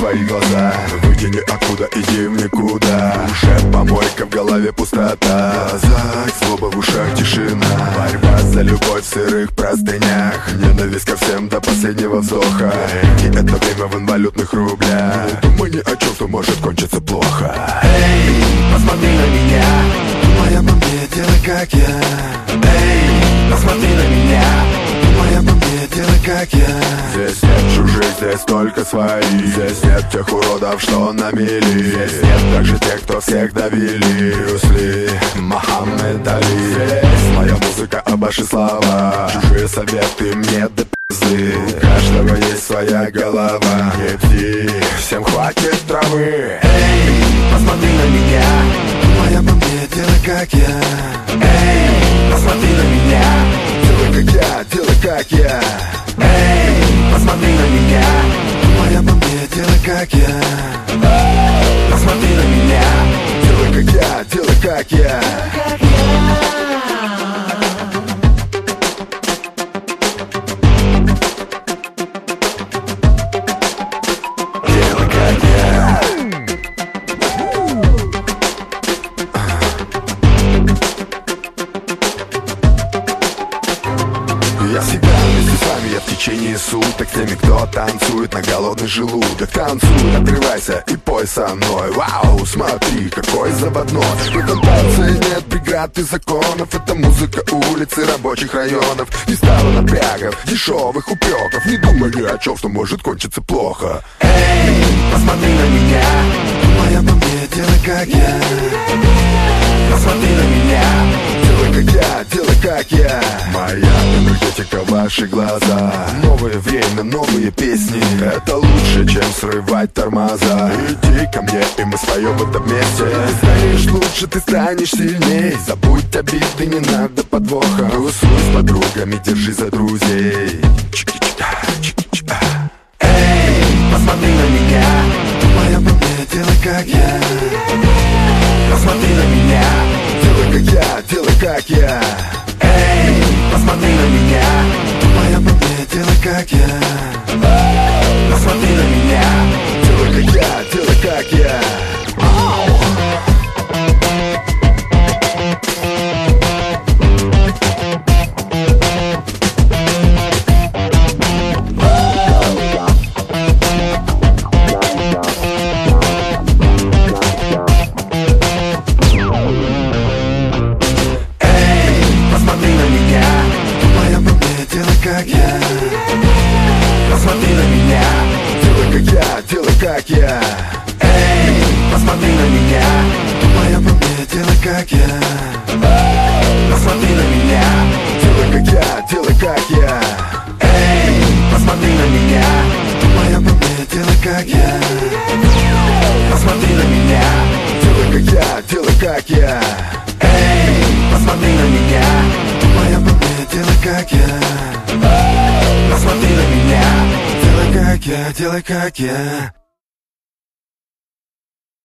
свои глаза. Выкини оттуда, иди в никуда. Уже помойка, в голове пустота. В глазах злоба, в ушах тишина. Борьба за любовь в сырых простынях. Ненависть ко всем до последнего вздоха. И это время в инвалютных рублях. Не думай ни о чем, что может кончиться плохо. Эй, посмотри на меня. Моя маме, делай как я. Эй, посмотри на меня. Моя маме, делай как я. Здесь нет чужих, здесь только свои. Здесь нет тех уродов, что на мели. Здесь нет также тех, кто всех довели. Брюс Ли, Мохаммед Али. Здесь моя музыка, а ваши слова. Чужие советы мне до пизды. У каждого есть своя голова. Не бди, всем хватит травы. Эй, посмотри на меня. Моя маме, делай как я. Эй, посмотри на меня. Делай как я, делай как я. Эй, посмотри на меня. Моя маме, делай как я. Посмотри на меня. Делай как я, делай как я. Делай как я. Я всегда вместе с вами, я в течение суток. С теми, кто танцует на голодный желудок. Танцуй, отрывайся и пой со мной. Вау, смотри, какой заводной. В этом танце нет преград и законов. Это музыка улицы рабочих районов. Не стало напрягов, дешевых упреков. Не думай ни о чем, что может кончиться плохо. Эй, посмотри на меня. Моя маме, делай как я. Посмотри на меня. Делай как я, делай как я. Моя энергетика, ваши глаза. Новое время, новые песни. Это лучше, чем срывать тормоза. Иди ко мне, и мы споем в этом месте. Ты станешь лучше, ты станешь сильней. Забудь обиды, не надо подвоха. Тусуй с подругами, держи за друзей. Эй, посмотри на меня. Моя маме, делай как я. Посмотри на меня. Делай как я, делай как я. Эй, посмотри на меня. Моя маме, делай как я. Посмотри на меня. Делай как я, делай как я. Как я. Посмотри на меня. Делай как я, делай как я. Эй, посмотри на меня. Моя маме, делай как я. Посмотри на меня. Делай как я, делай как я. Эй, посмотри на меня. Моя маме, делай как я. Посмотри на меня. Делай как я, делай как я. Эй, посмотри на меня. Моя маме, делай как я. Посмотри на меня. Делай как я, делай как я.